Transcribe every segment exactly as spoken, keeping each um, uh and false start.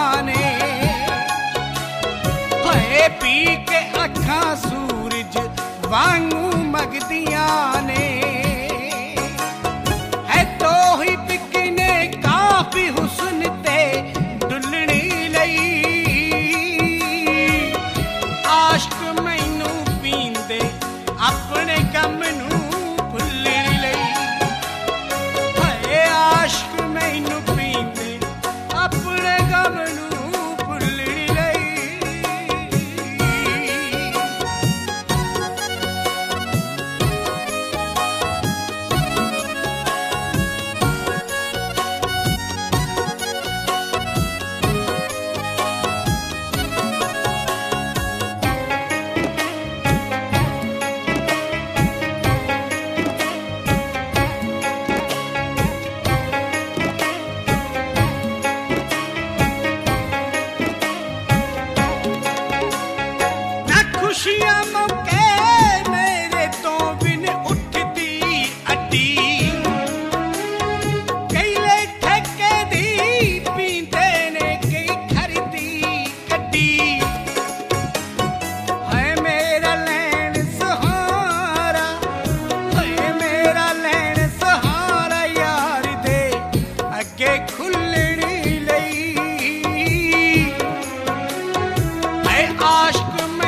ने होए पी के अखां सूरज वांगू मगदियां ने है तो ही बिकने काफी हुस्न ते डुलनी लई आश्क मैनू पींदे अपने गम नू भुलण लई हाय आश्क मैनू पींदे अपने गम नू भुलण लई खुशियां मौके मेरे तो बिन उठती अड्डी कई ले ठेके दी पींदे ने कई खरीदी गड्डी है मेरा लैन सहारा है मेरा लैन सहारा यार दे अगे खुलनी लई है आश्क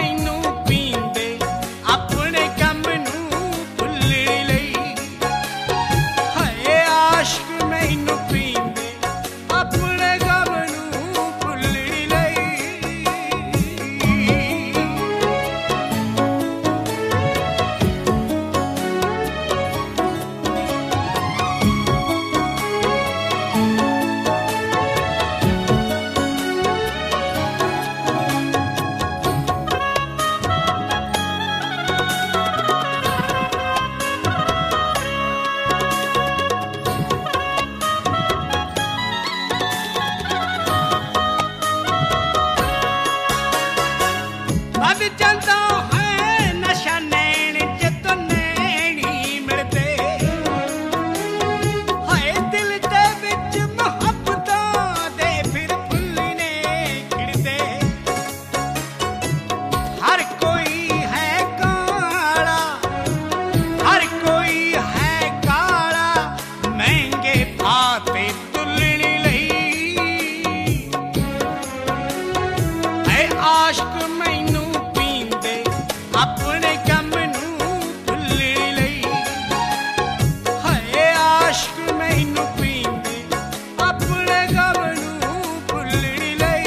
आश्क मैनू पींदे अपने गम नू भुलण लई हाय आश्क मैनू पींदे अपने गम नू भुलण लई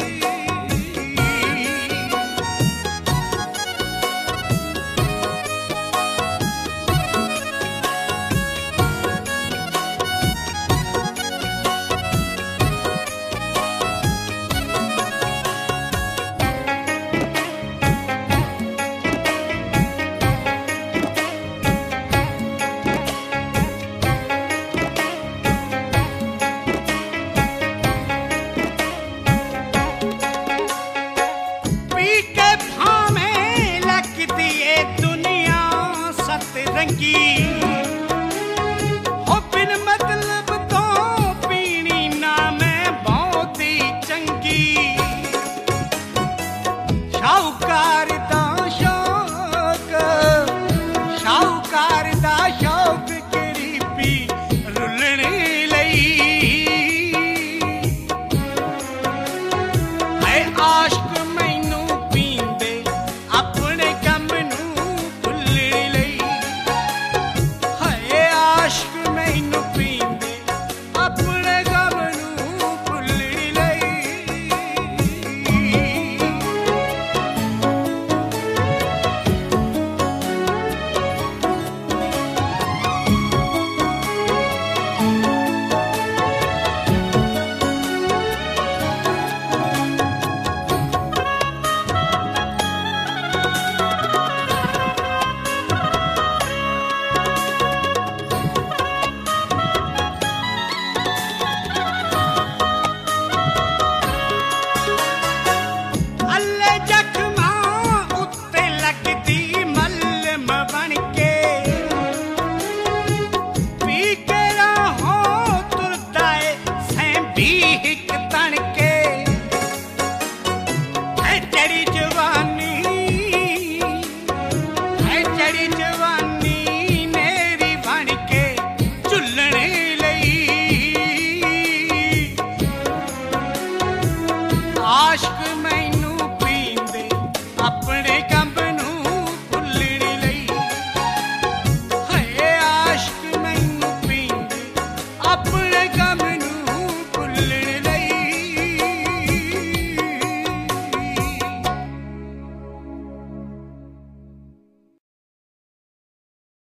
रंगी हो बिन मतलब तो पीनी ना मैं बहुत ही चंगी शाहूकार दा शौक शाहूकार दा शौक गरीबी रुलण लई है आश्क मैनू पींदे अपने गम नू भुलण लई आश्क मैनू पींदे अपने गम नू भुलण लई आश्क मैनू पींदे अपने